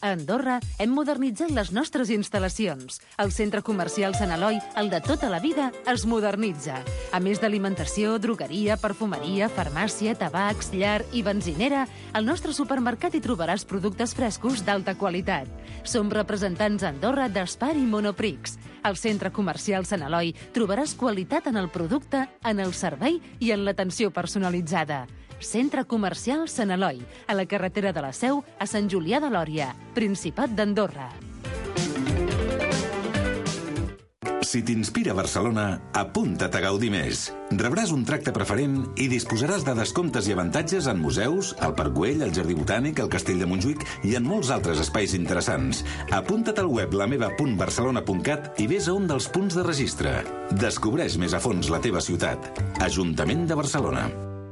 A Andorra hem modernitzat les nostres instal·lacions. El centre comercial Sant Eloi, el de tota la vida, es modernitza. A més d'alimentació, drogueria, perfumeria, farmàcia, tabacs, llar i benzinera, al nostre supermercat hi trobaràs productes frescos d'alta qualitat. Som representants a Andorra d'Espar i Monoprix. Al centre comercial Sant Eloi trobaràs qualitat en el producte, en el servei i en l'atenció personalitzada. Centre Comercial Sant Eloi, a la carretera de la Seu, a Sant Julià de Lòria, Principat d'Andorra. Si t'inspira Barcelona, apunta't a gaudir més. Rebràs un tracte preferent i disposaràs de descomptes i avantatges en museus, al Parc Güell, al Jardí Botànic, al Castell de Montjuïc i en molts altres espais interessants. Apunta't al web lameva.barcelona.cat i vés a un dels punts de registre. Descobreix més a fons la teva ciutat. Ajuntament de Barcelona.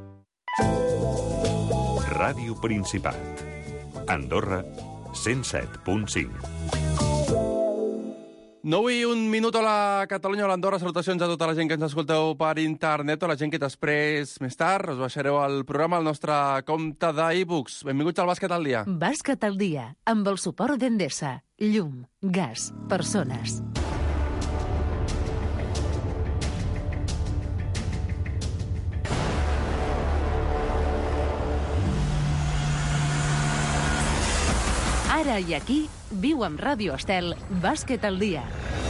Ràdio Principat. Andorra, 107.5. 9 i 1 minut a la Catalunya, a l'Andorra. Salutacions a tota la gent que ens escolteu per internet o la gent que després, més tard, us baixareu al programa al nostre compte d'e-books. Benvinguts al Bàsquet al dia. Bàsquet al dia, amb el suport d'Endesa. Llum, gas, persones. Ara i aquí, viu amb Ràdio Estel, Bàsquet al dia.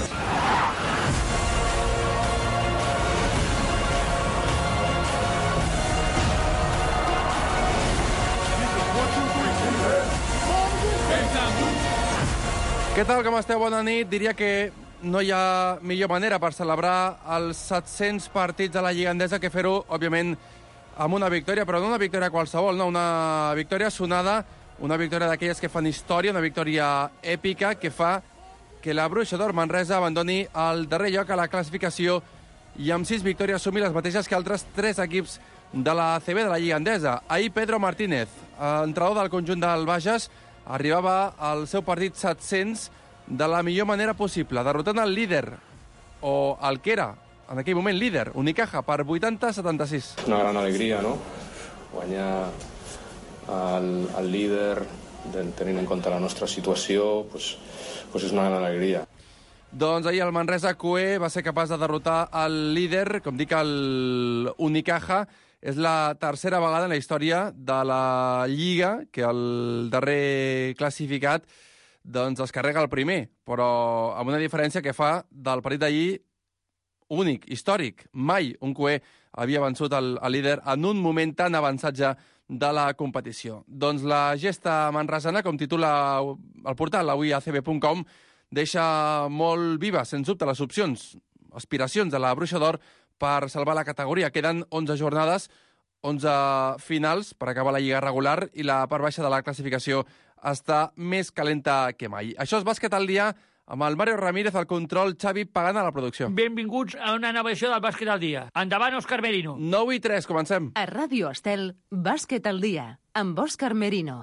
Què tal, com esteu? Bona nit. Diria que no hi ha millor manera per celebrar els 700 partits de la Lliga Endesa que fer-ho, òbviament, amb una victòria, però no una victòria qualsevol, no, una victòria sonada, una victòria d'aquelles que fan història, una victòria èpica que fa que la Bruixa d'Or Manresa abandoni el darrer lloc a la classificació i amb 6 victòries sumi les mateixes que altres 3 equips de la ACB de la Lliga Endesa. Ahir Pedro Martínez, entrenador del conjunt del Bages, arribava al seu partit 700 de la millor manera possible, derrotant el líder, o el que era, en aquell moment líder, Unicaja, per 80-76. Una gran alegria, no? Guanyar el líder, tenint en compte la nostra situació, pues és una gran alegria. Doncs ahir el Manresa QE va ser capaç de derrotar el líder, com dic, el Unicaja. És la tercera vegada en la història de la Lliga que el darrer classificat doncs es carrega el primer, però amb una diferència que fa del partit d'ahir únic, històric. Mai un QE havia vençut el líder en un moment tan avançat ja de la competició. Doncs la gesta manresana, com titula el portal avui acb.com, deixa molt viva, sens dubte, les opcions, aspiracions de la Bruixa d'Or per salvar la categoria. Queden 11 jornades, 11 finals per acabar la lliga regular i la part baixa de la classificació està més calenta que mai. Això és Bàsquet al dia, amb el Mario Ramírez al control, Xavi Pagana a la producció. Benvinguts a una nova edició del Bàsquet al dia. Endavant, Òscar Merino. 9 i 3, comencem. A Ràdio Estel, Bàsquet al dia, amb Òscar Merino.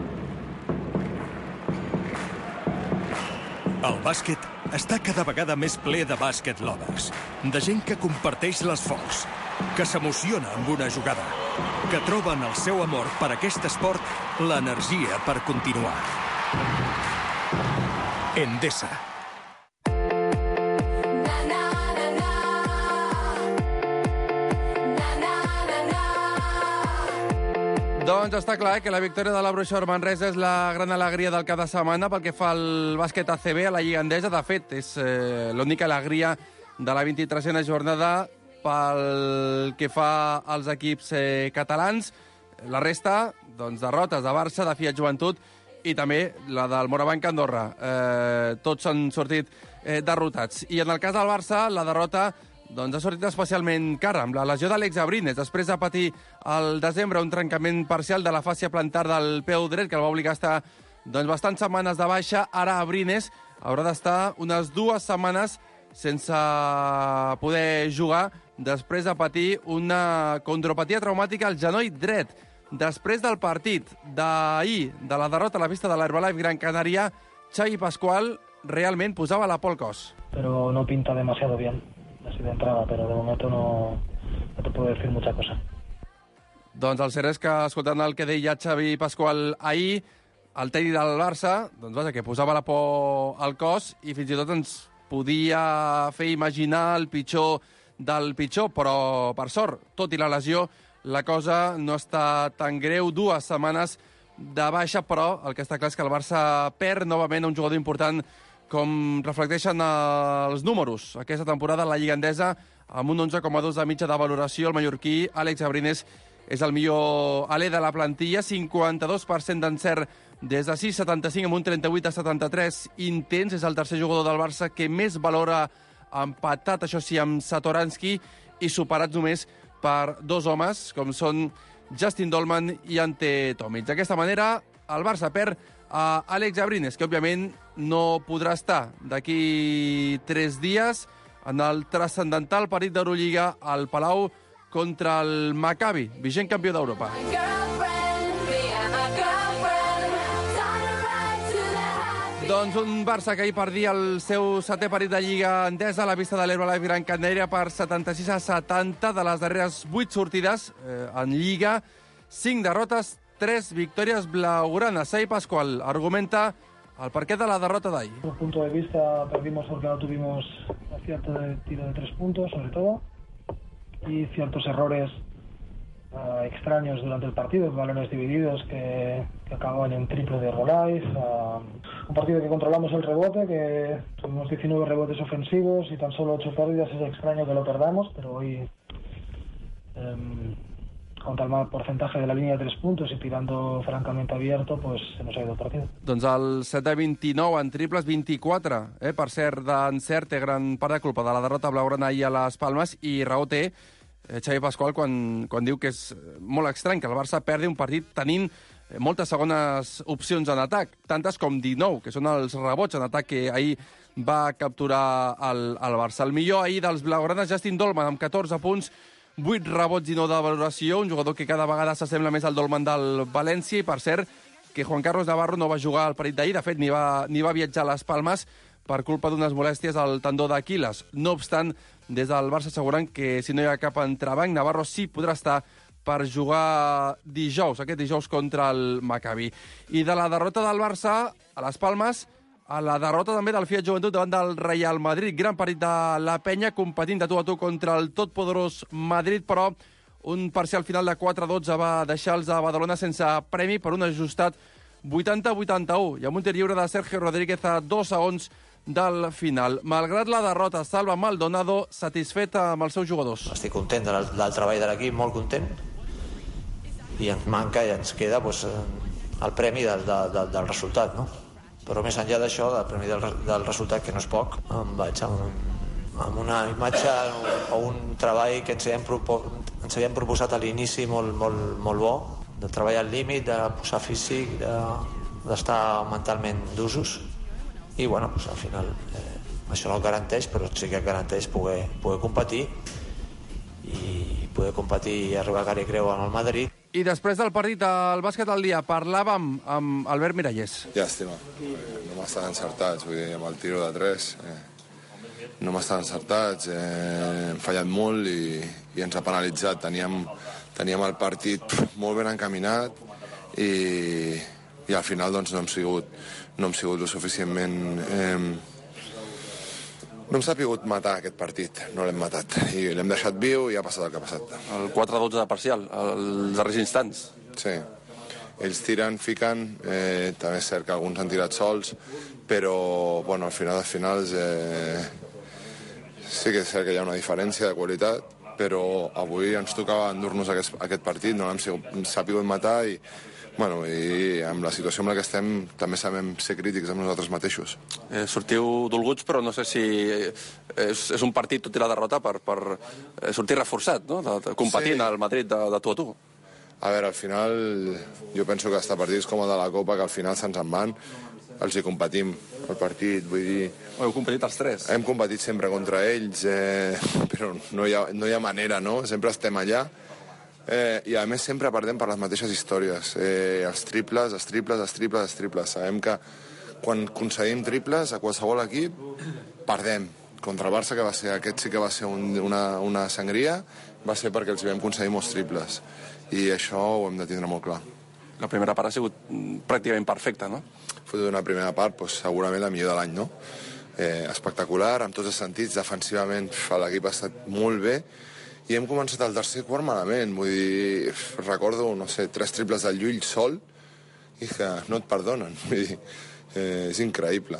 El bàsquet està cada vegada més ple de bàsquet lovers, de gent que comparteix l'esforç, que s'emociona amb una jugada, que troba en el seu amor per aquest esport l'energia per continuar. Endesa. Doncs està clar que la victòria de la Bruixa d'Or Manresa és la gran alegria del cap de setmana pel que fa al bàsquet ACB, a la Lliga Endesa. De fet, és l'única alegria de la 23a jornada pel que fa als equips catalans. La resta, doncs, derrotes de Barça, de Fiat Joventut i també la del Morabanc Andorra. Tots han sortit derrotats. I en el cas del Barça, la derrota doncs ha sortit especialment cara, amb la lesió d'Àlex Abrines, després de patir al desembre un trencament parcial de la fàscia plantar del peu dret, que el va obligar a estar doncs, bastantes setmanes de baixa. Ara Abrines haurà d'estar unes 2 setmanes sense poder jugar després de patir una condropatia traumàtica al genoll dret. Després del partit d'ahir, de la derrota a la pista de l'Herbalife Gran Canària, Xavi Pascual realment posava la por al cos. Pero no pinta demasiado bien. Así de entrada, pero de momento no te puedo decir mucha cosa. Doncs el cert és que, escoltant el que deia Xavi Pascual ahir, el tècnic del Barça, doncs vaja, que posava la por al cos i fins i tot ens podia fer imaginar el pitjor del pitjor, però per sort, tot i la lesió, la cosa no està tan greu. 2 setmanes de baixa, però el que està clar és que el Barça perd novament un jugador important, com reflecteixen els números. Aquesta temporada la Lliga Endesa, amb un 11,2 de mitja de valoració, el mallorquí Àlex Abrines és el millor alè de la plantilla, 52% d'encert des de 6,75 amb un 38,73 intents. És el tercer jugador del Barça que més valora, empatat, això sí, amb Satoranski, i superats només per 2 homes, com són Justin Dolman i Ante Tomic. D'aquesta manera, el Barça perd a Àlex Abrines, que òbviament no podrà estar d'aquí 3 dies en el transcendental partit d'Eurolliga al Palau contra el Maccabi, vigent campió d'Europa. Doncs un Barça que ahir perdia el seu 7è partit de Lliga Endesa a la pista de l'Herbalife Gran Canària per 76-70 de les darreres 8 sortides en Lliga. 5 derrotes, 3 victòries blaugranes. Sai Pascual argumenta el porqué de la derrota d'ahir. Desde el punto de vista, perdimos porque no tuvimos acierto de tiro de 3 puntos, sobre todo, y ciertos errores extraños durante el partido, balones divididos que acababan en triple de Herbalife. Un partido que controlamos el rebote, que tuvimos 19 rebotes ofensivos y tan solo 8 pérdidas. Es extraño que lo perdamos, pero hoy contra el mal porcentaje de la línea de 3 puntos y tirando francamente abierto, pues se nos ha ido el partido. Doncs el 7 de 29 en triples, 24, per cert, d'encert, té gran part de culpa de la derrota blaugrana ahir a les Palmes, i raó té Xavi Pascual quan diu que és molt estrany que el Barça perdi un partit tenint moltes segones opcions en atac, tantes com 19, que són els rebots en atac que ahir va capturar el Barça. El millor ahir dels blaugranes, Justin Dolman, amb 14 punts, 8 rebots i 9 de valoració, un jugador que cada vegada s'assembla més al Dolman del València, i per cert, que Juan Carlos Navarro no va jugar al partit d'ahir, de fet ni va viatjar a les Palmes per culpa d'unes molèsties al tendó d'Aquiles. No obstant, des del Barça asseguren que si no hi ha cap entrebanc, Navarro sí podrà estar per jugar aquest dijous contra el Maccabi. I de la derrota del Barça a les Palmes, a la derrota també del Fiat Joventut davant del Real Madrid. Gran partit de la penya, competint de tu a tu contra el totpoderós Madrid, però un parcial final de 4-12 va deixar els de Badalona sense premi per un ajustat 80-81, i amb un tir lliure de Sergio Rodríguez a 2 segons del final. Malgrat la derrota, Salva Maldonado satisfet amb els seus jugadors. Estic content del treball de l'equip, molt content, i ens manca i ens queda el premi del resultat, no? Però més enllà d'això, del premi del resultat, que no és poc, em vaig amb una imatge o un treball que ens havíem proposat a l'inici molt bo, de treball al límit, de posar físic, d'estar mentalment d'usos. I bueno, al final això no el garanteix, però sí que garanteix poder competir i arribar a cara i creu amb el Madrid. I després del partit del bàsquet al dia parlàvem amb Albert Mirallés. Llàstima, no m'estan encertats, vull dir, amb el tiro de 3 no m'estan encertats, hem fallat molt i ens ha penalitzat. Teníem el partit molt ben encaminat i al final doncs no hem sigut lo suficientment... No hem sapigut matar aquest partit, no l'hem matat. I l'hem deixat viu i ha passat el que ha passat. El 4-12 de parcial, els darrers instants. Sí. Ells tiren, fiquen, també és cert que alguns han tirat sols, però bueno, al final dels finals sí que és cert que hi ha una diferència de qualitat, però avui ens tocava endur-nos aquest partit, no l'hem sapigut matar i amb la situació en la que estem també sabem ser crítics amb nosaltres mateixos. Sortiu dolguts, però no sé si és un partit, tot i la derrota, per sortir reforçat, no? Competint al Madrid de tu a tu. A veure, al final jo penso que hasta partits com el de la Copa, que al final se'ns en van, els hi competim el partit, vull dir... Heu competit els 3. Hem competit sempre contra ells, però no hi ha manera, no? Sempre estem allà. I a més sempre perdem per les mateixes històries, els triples. Sabem que quan concedim triples a qualsevol equip perdem. Contra el Barça, que va ser aquest, sí que va ser una sangria, va ser perquè els vam concedir molts triples, i això ho hem de tindre molt clar. La primera part ha sigut pràcticament perfecta, no? Ha fet una primera part segurament la millor de l'any, no? Espectacular, en tots els sentits, defensivament l'equip ha estat molt bé, i hem començat el tercer quart malament, vull dir, recordo, 3 triples del Llull sol, i que no et perdonen, vull dir, és increïble.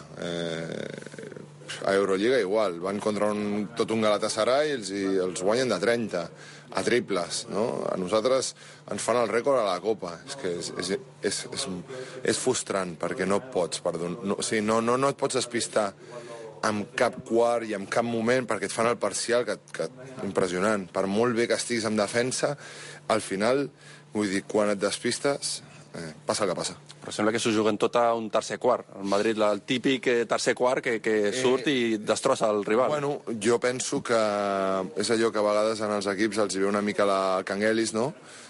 A Eurolliga igual, van contra tot un Galatasaray i els guanyen de 30 a triples, no? A nosaltres ens fan el rècord a la Copa. És que és frustrant, perquè no pots, no et pots despistar amb cap quart i en cap moment, perquè et fan el parcial, que impressionant. Per molt bé que estiguis en defensa, al final, vull dir, quan et despistes, passa el que passa. Però sembla que s'ho juguen tot a un tercer quart. El Madrid, el típic tercer quart que surt i destrossa el rival. Bueno, jo penso que és allò que a vegades en els equips els hi ve una mica la canguelis, no?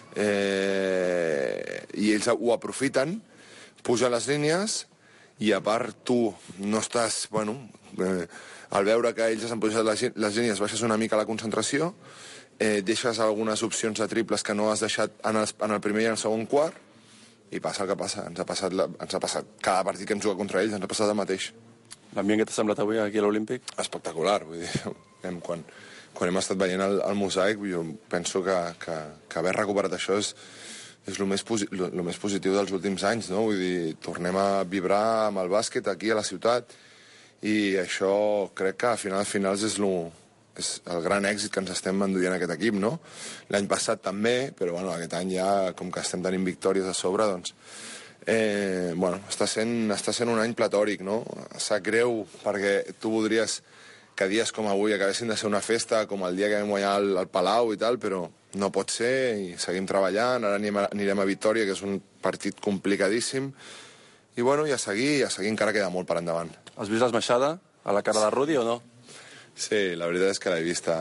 I ells ho aprofiten, pugen les línies, i a part tu no estàs, al veure que ells han pujat les línies, baixes una mica la concentració, deixes algunes opcions de triples que no has deixat en el primer i en el segon quart, i passa el que passa. Ens ha passat cada partit que hem jugat contra ells, ens ha passat el mateix. L'ambient que t'ha semblat avui aquí a l'Olímpic? Espectacular, vull dir, quan hem estat veient el mosaic, jo penso que haver recuperat això és el més positiu dels últims anys, no? Vull dir, tornem a vibrar amb el bàsquet aquí a la ciutat, i això crec que a finals és el gran èxit que ens estem enduient aquest equip, no? L'any passat també, però aquest any ja, com que estem tenint victòries a sobre, doncs... està sent un any platòric, no? Sap greu, perquè tu voldries que dies com avui acabessin de ser una festa, com el dia que vam guanyar el Palau i tal, però no pot ser, i seguim treballant, ara anirem a Vitòria, que és un partit complicadíssim, i a seguir, encara queda molt per endavant. Has vist l'esmaixada a la cara de Rudi o no? Sí, la veritat és que l'he vista.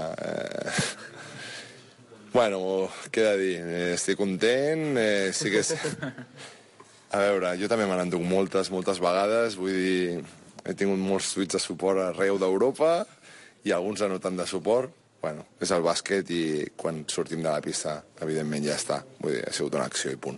Què he de dir? Estic content, sí que és... A veure, jo també me n'enduc moltes vegades, vull dir, he tingut molts tuits de suport arreu d'Europa i alguns no tant de suport. És el bàsquet i quan sortim de la pista, evidentment ja està. Vull dir, ha sigut una acció i punt.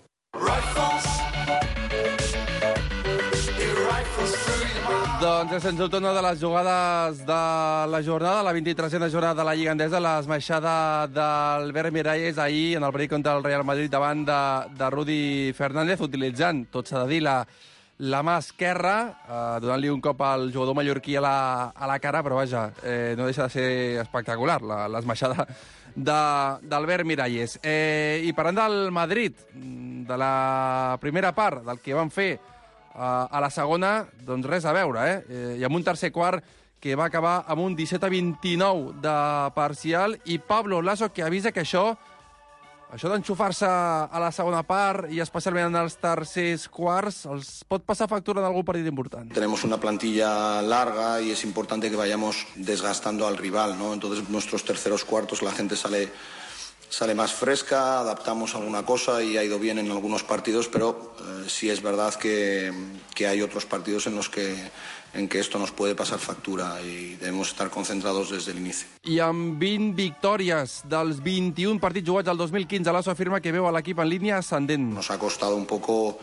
Doncs és sens dubte una de les jugades de la jornada, la 23a jornada de la Lliga Endesa, l'esmaixada d'Albert Miralles ahir en el partit contra el Real Madrid davant de Rudi Fernández, utilitzant, tot s'ha de dir, la mà esquerra, donant-li un cop al jugador mallorquí a la cara, però vaja, no deixa de ser espectacular l'esmaixada d'Albert Miralles. I parlant del Madrid, de la primera part, del que van fer a la segona, doncs res a veure, i amb un tercer quart que va acabar amb un 17-29 de parcial, i Pablo Lasso, que avisa que això d'enxufar-se a la segona part, i especialment en els tercers quarts, els pot passar factura en algun partit important. Tenemos una plantilla larga y es importante que vayamos desgastando al rival, ¿no? Entonces, nuestros terceros cuartos la gente sale más fresca, adaptamos alguna cosa y ha ido bien en algunos partidos, pero sí es verdad que hay otros partidos en que esto nos puede pasar factura y debemos estar concentrados desde el inicio. I amb 20 victòries dels 21 partits jugats al 2015, Lasso afirma que veu a l'equip en línia ascendent. Nos ha costado un poco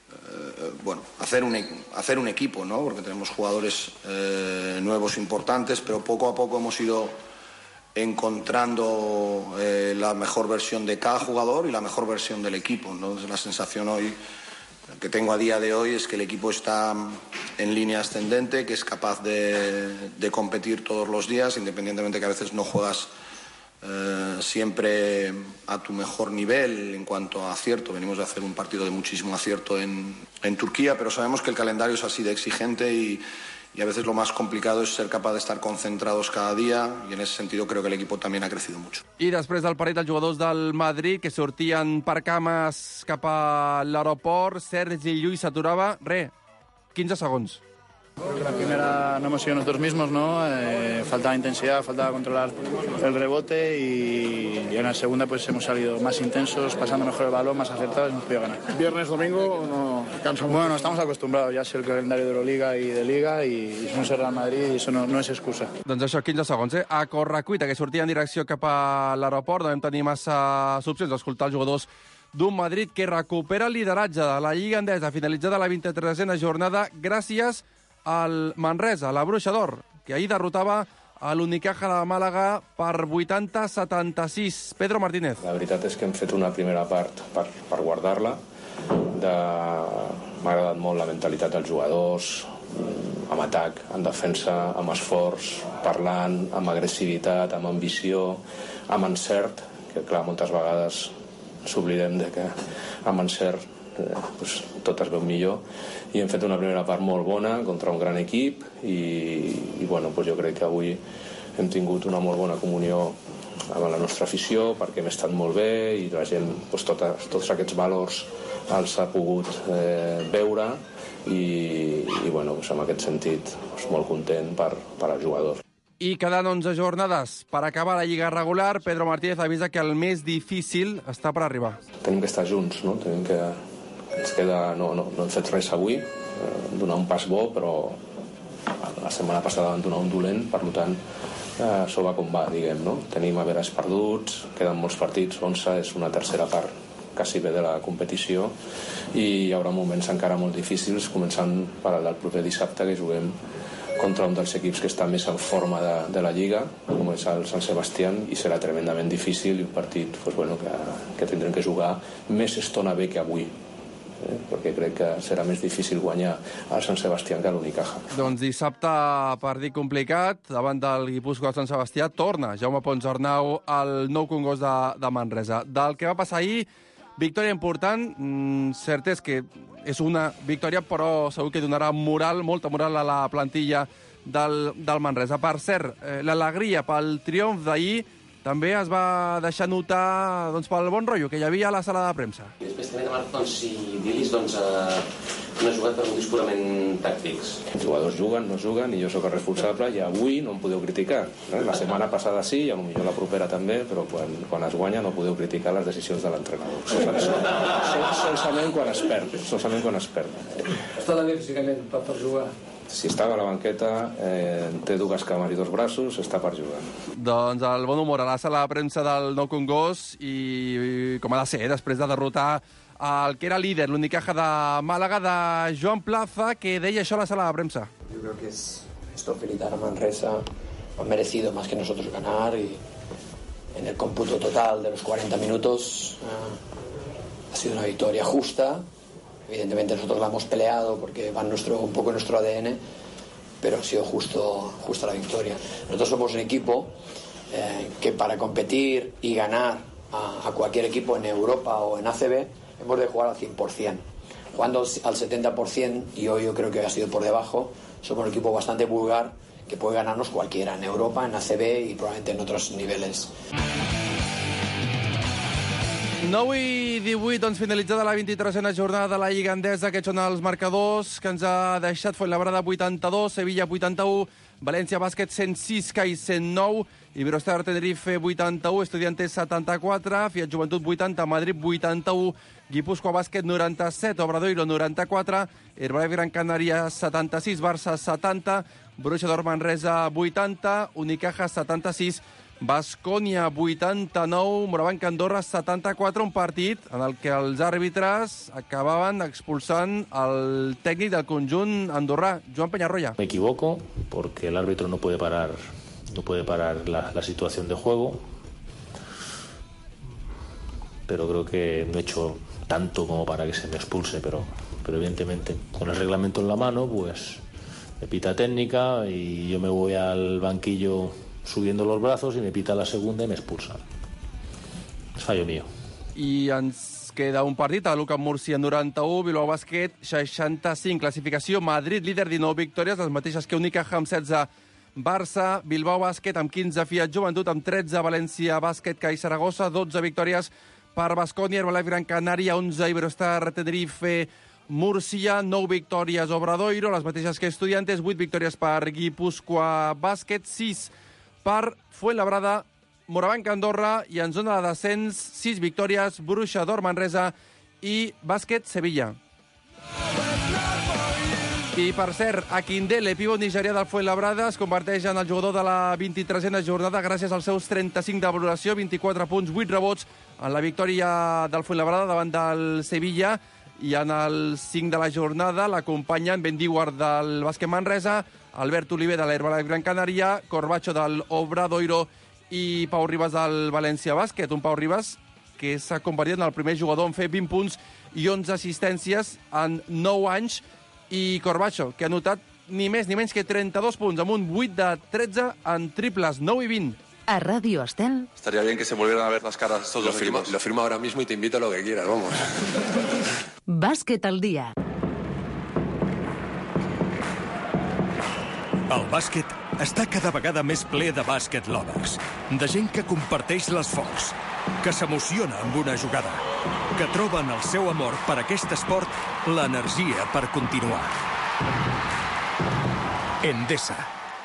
hacer un equipo, ¿no? Porque tenemos jugadores nuevos importantes, pero poco a poco hemos ido encontrando la mejor versión de cada jugador y la mejor versión del equipo. Entonces la sensación hoy que tengo a día de hoy es que el equipo está en línea ascendente, que es capaz de competir todos los días, independientemente que a veces no juegas siempre a tu mejor nivel en cuanto a acierto. Venimos de hacer un partido de muchísimo acierto en Turquía, pero sabemos que el calendario es así de exigente y a veces lo más complicado es ser capaz de estar concentrados cada día, y en ese sentido creo que el equipo también ha crecido mucho. I després del partit dels jugadors del Madrid, que sortien per cames cap a l'aeroport, Sergi Llull s'aturava, 15 segons. Creo que la primera no hemos sido nosotros mismos, ¿no? Faltaba intensidad, faltaba controlar el rebote y en la segunda pues hemos salido más intensos, pasando mejor el balón, más acertados y hemos podido ganar. Viernes, domingo, no cansamos. Bueno, estamos acostumbrados, ya es el calendario de Euroliga y de Liga y somos el Real Madrid y eso no es excusa. Doncs això, 15 segons, A correcuita, que sortia en direcció cap a l'aeroport, no vam tenir massa opcions d'escoltar els jugadors d'un Madrid que recupera el lideratge de la Lliga Endesa finalitzada la 23a jornada gràcies al Manresa, la Bruixa d'Or, que ahir derrotava a l'Unicaja de Màlaga per 80-76. Pedro Martínez. La veritat és que hem fet una primera part per guardar-la. M'ha agradat molt la mentalitat dels jugadors, amb atac, en defensa, amb esforç, parlant, amb agressivitat, amb ambició, amb encert, que clar, moltes vegades s'oblidem de que amb encert tot es veu millor, i hem fet una primera part molt bona contra un gran equip i bueno, jo crec que avui hem tingut una molt bona comunió amb la nostra afició perquè hem estat molt bé i la gent tots aquests valors els ha pogut veure i bueno, en aquest sentit molt content per als jugadors. I quedant 11 jornades per acabar la Lliga regular, Pedro Martínez avisa que el més difícil està per arribar. Tenim que estar junts, no? Tenim que... Ens queda... No hem fet res avui, donar un pas bo, però la setmana passada vam donar un dolent, per tant, això va com va, diguem, no? Tenim haveres perduts, queden molts partits, 11 és una tercera part quasi bé de la competició i hi haurà moments encara molt difícils, començant per al del proper dissabte, que juguem contra un dels equips que està més en forma de la Lliga, com és el Sant Sebastián, i serà tremendament difícil i un partit que tindrem que jugar més estona bé que avui, perquè crec que serà més difícil guanyar al Sant Sebastián que a l'Unicaja. Doncs dissabte, partit complicat, davant del Guipúscoa al Sant Sebastià, torna Jaume Ponsarnau al Nou Congost de Manresa. Del que va passar ahir, victòria important, cert és que és una victòria, però segur que donarà moral, molta moral a la plantilla del Manresa. Per cert, l'alegria pel triomf d'ahir també es va deixar notar pel bon rotllo que hi havia a la sala de premsa. Després també demano si dir-los no ha jugat per motius purament tàctics. Els jugadors juguen, no juguen, i jo sóc el responsable, i avui no em podeu criticar. La setmana passada sí, i potser la propera també, però quan es guanya no podeu criticar les decisions de l'entrenador. Solament quan es perd. Està bé físicament per jugar? Si estava a la banqueta, té dues cames i dos braços, està per jugar. Doncs el bon humor a la sala de premsa del Nou Congost i com ha de ser, després de derrotar el que era líder, l'Unicaja de Màlaga, de Joan Plaza, que deia això a la sala de premsa. Yo creo que es esto felicitar a Manresa, han merecido más que nosotros ganar y en el cómputo total de los 40 minutos ha sido una victoria justa. Evidentemente nosotros la hemos peleado porque va un poco en nuestro ADN, pero ha sido justa la victoria. Nosotros somos un equipo que para competir y ganar a cualquier equipo en Europa o en ACB hemos de jugar al 100%. Jugando al 70%, y hoy yo creo que ha sido por debajo, somos un equipo bastante vulgar que puede ganarnos cualquiera, en Europa, en ACB y probablemente en otros niveles. 9 i 18, doncs finalitzada la 23a jornada de la Lliga Endesa. Aquests són els marcadors que ens ha deixat Fuenlabrada 82, Sevilla 81, València Bàsquet 106, CAI 109, Iberostar Tenerife 81, Estudiantes 74, Fiat Joventut 80, Madrid 81, Guipúscoa Bàsquet 97, Obradoiro 94, Herbalife Gran Canària 76, Barça 70, Bruixa d'Or Manresa 80, Unicaja 76, Baskonia 89, Morabanc Andorra 74, un partit en el que els àrbitres acabaven expulsant el tècnic del conjunt andorrà, Joan Peñarroya. Me equivoco porque el árbitro no puede parar la situación de juego, pero creo que no he hecho tanto como para que se me expulse, pero evidentemente con el reglamento en la mano pues me pita técnica y yo me voy al banquillo subiendo los brazos y me pita la segunda y me expulsa. És fallo mío. I ens queda un partit, a l'UCAM Múrcia 91, Bilbao Bàsquet 65. Classificació, Madrid líder 19 victòries, les mateixes que Unicaja amb 16, Barça, Bilbao Bàsquet amb 15, Fiat Joventut amb 13, València Bàsquet, CAI Saragossa, 12 victòries per Baskonia, Herbalife Gran Canària, 11, Iberostar Tenerife, Múrcia, 9 victòries Obradoiro, les mateixes que Estudiantes, 8 victòries per Guipúscoa Bàsquet, 6 per Fuenlabrada, Morabanc Andorra, i en zona de descens 6 victòries, Bruixa d'Or Manresa i Bàsquet Sevilla. I per cert, Akindele, pivot nigerià del Fuenlabrada, es converteix en el jugador de la 23a jornada gràcies als seus 35 de valoració, 24 punts, 8 rebots, en la victòria del Fuenlabrada davant del Sevilla, i en el 5 de la jornada l'acompanyen Ben Diguard del Bàsquet Manresa, Albert Oliver de l'Herbalife Gran Canària, Corbacho del Obradoiro i Pau Ribas del València Bàsquet. Un Pau Ribas que s'ha convertit en el primer jugador en fer 20 punts i 11 assistències en 9 anys, i Corbacho, que ha notat ni més ni menys que 32 punts, amb un 8 de 13 en triples, 9 i 20. A Radio Estel. Estaría bien que se volvieran a ver las caras todos los equipos. Lo firmo ahora mismo y te invito a lo que quieras, vamos. Bàsquet al dia. El bàsquet està cada vegada més ple de bàsquet lovers, de gent que comparteix l'esforç, que s'emociona amb una jugada, que troba en el seu amor per aquest esport l'energia per continuar. Endesa.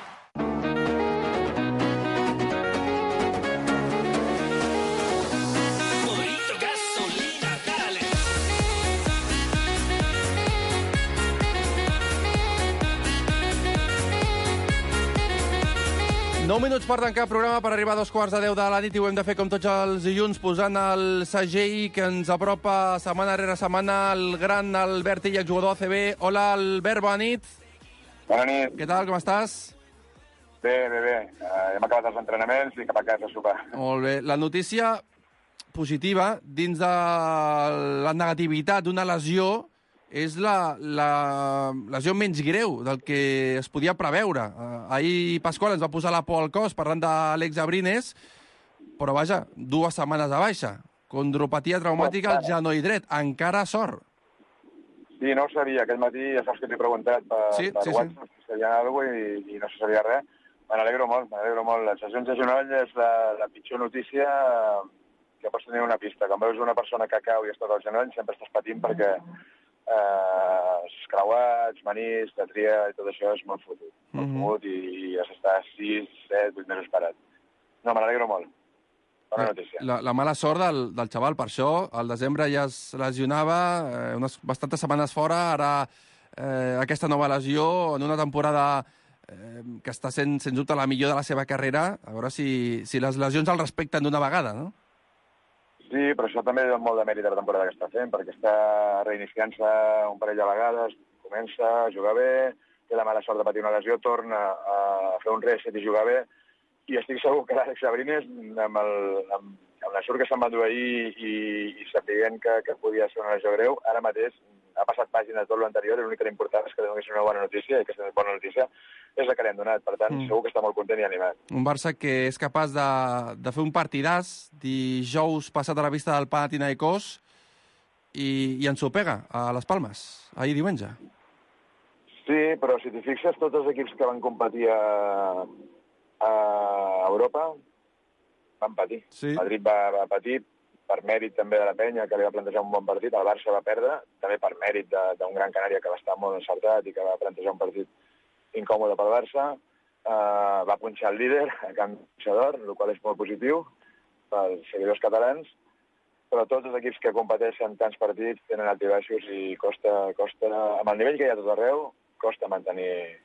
Nou minuts per tancar el programa, per arribar a 2:15 de la nit, i ho hem de fer com tots els dilluns, posant el segell que ens apropa setmana rere setmana el gran Albert Illa, jugador ACB. Hola, Albert, bona nit. Bona nit. Què tal, com estàs? Bé. Hem acabat els entrenaments i cap a casa a sopar. Molt bé. La notícia positiva dins de la negativitat d'una lesió és la lesió menys greu del que es podia preveure. Ahir Pasqual ens va posar la por al cos parlant d'Àlex Abrines, però vaja, 2 setmanes de baixa. Condropatia traumàtica al genoll dret. Encara sort. Sí, no ho sabia. Aquell matí ja saps que t'he preguntat per WhatsApp si sabia alguna cosa i no se sabia res. Me n'alegro molt. Les lesions de genoll és la pitjor notícia que pots tenir una pista. Quan veus una persona que cau i es toca el genoll, sempre estàs patint perquè creuats, manís, tetria i tot això és molt fotut. Molt fotut i has d'estar 6, 7, 8 mesos parat. No, me n'alegro molt. Bona notícia. La mala sort del xaval, per això. Al desembre ja es lesionava, unes bastantes setmanes fora, ara aquesta nova lesió en una temporada que està sent, sens dubte, la millor de la seva carrera. A veure si les lesions el respecten d'una vegada, no? Sí, però això també és molt de mèrit de la temporada que està fent, perquè està reiniciant-se un parell de vegades, comença a jugar bé, té la mala sort de patir una lesió, torna a fer un reset i jugar bé, i estic segur que l'Àlex Abrines, amb la sort que se'n va endur ahir i sapiguent que podia ser una lesió greu, ara mateix ha passat pàgina de tot l'anterior, i l'únic que li importava és que donés una bona notícia, i aquesta bona notícia és la que li han donat. Per tant, segur que està molt content i animat. Un Barça que és capaç de fer un partidàs dijous passat a la vista del Panathinaikos i ensopega a les Palmes, ahir diumenge. Sí, però si t'hi fixes, tots els equips que van competir a Europa van patir. Sí. Madrid va patir per mèrit també de la penya, que li va plantejar un bon partit. El Barça va perdre, també per mèrit d'un Gran Canària que va estar molt encertat i que va plantejar un partit incòmode pel Barça. Va punxar el líder a Camp Xador, el qual és molt positiu pels seguidors catalans, però tots els equips que competeixen tants partits tenen altibaixos i costa, amb el nivell que hi ha tot arreu, costa mantenir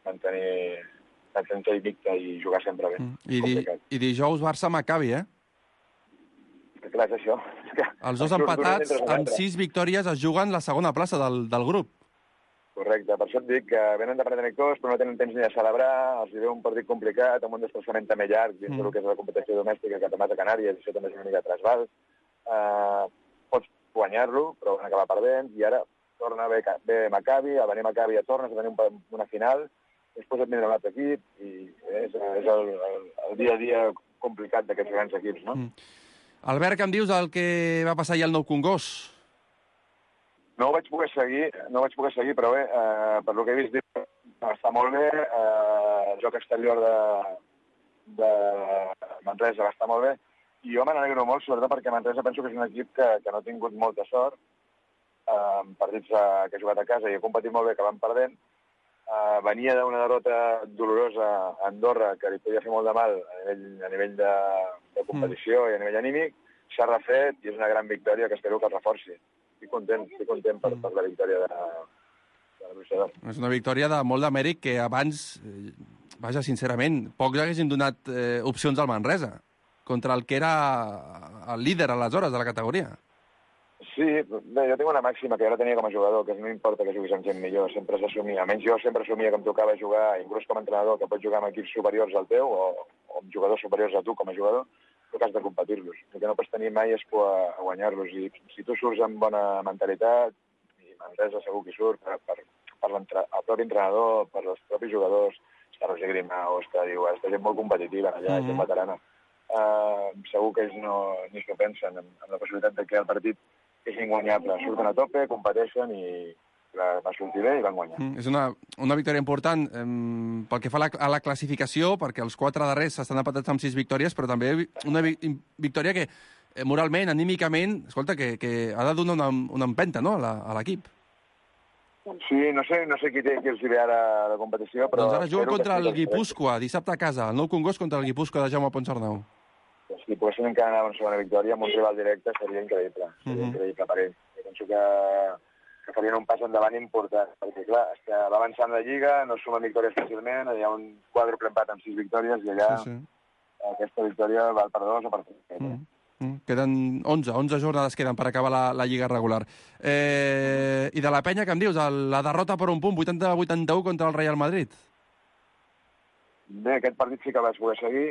invicte i jugar sempre bé. I dijous Barça-Maccabi, Clar, és això. Els dos empatats, amb 6 victòries, es juguen la segona plaça del grup. Correcte, per això et dic que venen de Panathinaikos, però no tenen temps ni de celebrar, els hi ve un partit complicat, amb un desplaçament també llarg, dins del que és la competició domèstica, que també a Canàries, això també és una mica trasbal. Pots guanyar-lo, però van acabar perdent, i ara torna bé Maccabi, a venir Maccabi ja tornes a tenir una final, després et vindrà un altre equip, i és el dia a dia complicat d'aquests grans equips, no? Albert, què em dius del que va passar ahir al Nou Congost? No ho vaig poder seguir, però bé, per lo que he vist, està molt bé, el joc exterior de Manresa va estar molt bé, i jo me n'alegro molt, sobretot perquè Manresa penso que és un equip que no ha tingut molta sort, en partits que ha jugat a casa i ha competit molt bé, que van perdent. Venia d'una derrota dolorosa a Andorra, que li podia fer molt de mal a nivell de competició i a nivell anímic. S'ha refet i és una gran victòria que espero que el reforci. Estic content per la victòria de la Bruixador. És una victòria de molt de mèrit que abans, vaja, sincerament, pocs haguessin donat opcions al Manresa. contra el que era el líder aleshores de la categoria. Sí, bé, jo tinc una màxima que ja la tenia com a jugador, que no importa que juguis amb gent millor, sempre s'assumia. Almenys jo sempre assumia que em tocava jugar, inclús com a entrenador, que pots jugar amb equips superiors al teu o amb jugadors superiors a tu com a jugador, però que has de competir-los. El que no pots tenir mai és por a guanyar-los. I si tu surts amb bona mentalitat, i Manresa segur que surt, per el propi entrenador, per els propis jugadors, està Roger Grimau, està gent molt competitiva allà, gent veterana. Segur que ells ni s'ho pensen en la possibilitat de que el partit és inguanyable. Surten a tope, competeixen i va sortir bé i van guanyar. És una victòria important pel que fa a la classificació, perquè els 4 darrers estan empatats amb 6 victòries, però també una victòria que moralment, anímicament, escolta, que ha de donar una empenta, no?, a l'equip. Sí, no sé qui els hi ve ara la competició, però... Doncs ara juguen contra el Guipúscoa, dissabte a casa, el Nou Congost contra el Guipúscoa de Jaume Ponsarnau. Si poguessin encara anar a una segona victòria amb un rival directe seria increïble. Seria increïble per ell. Jo penso que farien un pas endavant important, perquè clar, és que va avançant la Lliga, no sumen victòries fàcilment, hi ha un quàdruple empat amb 6 victòries i allà aquesta victòria val per 2 o per 3. Queden 11 jornades queden per acabar la Lliga regular. I de la penya, què em dius? La derrota per un punt, 80-81 contra el Real Madrid. Bé, aquest partit sí que el vaig poder seguir.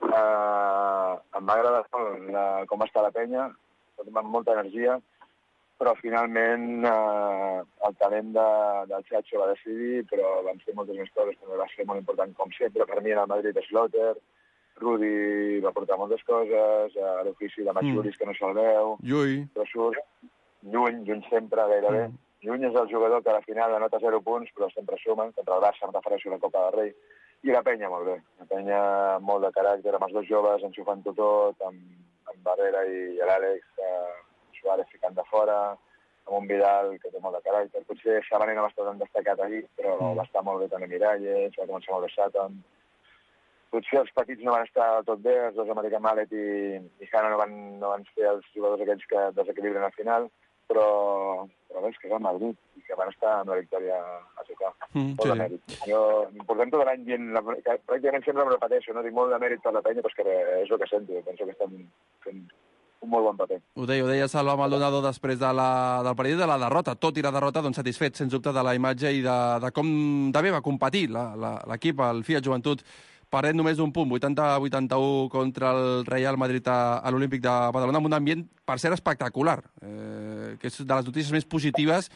Em va agradar com està la penya, amb molta energia, però finalment el talent del Chacho va decidir, però van fer moltes més coses, també va ser molt important com sempre. Per mi en el Madrid és Slaughter, Rudi va portar moltes coses, l'ofici de Machuris que no se'l veu, però surt Lluny sempre, gairebé. Lluny és el jugador que a la final anota 0 punts, però sempre sumen, contra el Barça, em refereixo a la Copa del Rei. I la penya molt bé, la penya molt de caràcter, amb els 2 joves enxufant-ho tot, amb Barrera i l'Àlex, Suárez ficant de fora, amb un Vidal que té molt de caràcter. Potser Sabané no va estar tan destacat ahir, però va estar molt bé també Miralles, va començar molt bé Satan. Potser els petits no van estar tot bé, els 2 American Mallet i Hanna no van ser els jugadors aquells que desequilibren al final, però bé, és que és el Madrid i que van estar amb la victòria a tocar. Molt de mèrit. Jo portem tot l'any dient, pràcticament sempre em repeteixo, no dic molt de mèrit per la penya, però és que és el que sento, penso que estan fent un molt bon paper. Ho deia Salva Maldonado després del partit de la derrota, tot i la derrota, doncs satisfet, sens dubte, de la imatge i de com de bé va competir l'equip, el Fiat Joventut, perdent només d'un punt, 80-81 contra el Real Madrid a l'Olímpic de Badalona, amb un ambient, per ser espectacular, que és de les notícies més positives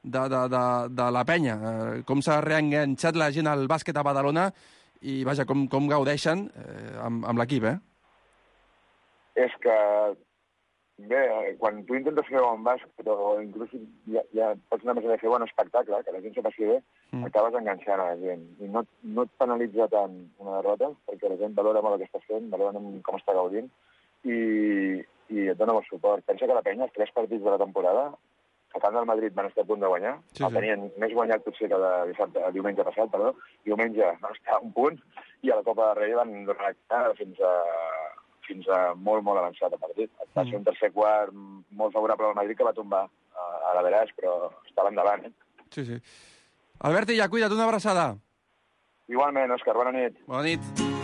de la penya. Com s'ha reenganxat la gent al bàsquet a Badalona i, vaja, com gaudeixen amb l'equip, És que, bé, quan tu intentes fer bon bàsquet o inclús ja pots anar més a fer bon espectacle, que la gent s'ho passi bé, acabes enganxant a la gent. I no et penalitza tant una derrota, perquè la gent valora molt el que estàs fent, valora com està gaudint, i et dona molt suport. Pensa que la penya, els 3 partits de la temporada, a camp del Madrid van estar a punt de guanyar, el tenien més guanyat potser que el diumenge passat, diumenge van estar a un punt, i a la Copa del Rei van donar fins a molt, molt avançat el partit. Va ser un tercer quart molt favorable al Madrid que va tombar a la Veràs, però estava endavant. Sí. Albert Illa, cuida't, una abraçada. Igualment, Òscar, bona nit. Bona nit.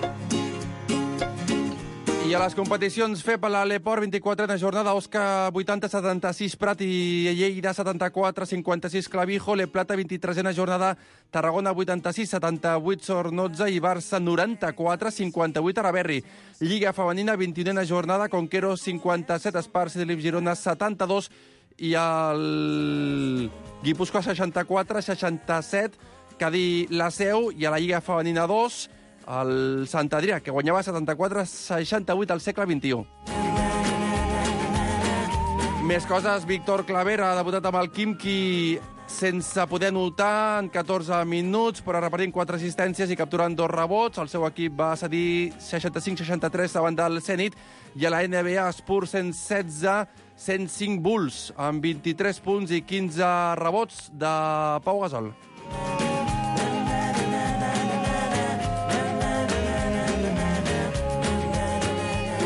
I a les competicions FEP a l'Aleport, 24a jornada, Òscar 80-76 Prat i Lleida 74-56 Clavijo, Le Plata 23a jornada, Tarragona 86-78 Sornoza i Barça 94-58 Araberri. Lliga femenina 21a jornada, Conquero 57 Esparci de Girona 72 i el Guipúscoa 64-67 Cadí la Seu, i a la Lliga femenina 2 el Sant Adrià, que guanyava 74-68 al segle XXI. Més coses, Víctor Claver ha debutat amb el Quimki sense poder anotar en 14 minuts, però repartint 4 assistències i capturant 2 rebots. El seu equip va cedir 65-63 davant del Zenit, i a la NBA Spurs 116-105 Bulls, amb 23 punts i 15 rebots de Pau Gasol.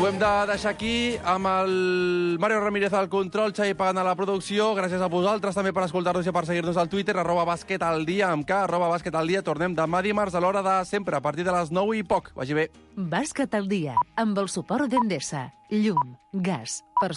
hem de deixar aquí amb el Mario Ramírez al control, Xavi Pagant a la producció. Gràcies a vosaltres també per escoltar-nos i per seguir-nos al Twitter, @basquetaldia amb K, @basquetaldia. Tornem demà dimarts a l'hora de sempre, a partir de les 9 i poc. Vagi bé. Bàsquet al dia, amb el suport d'Endesa. Llum, gas,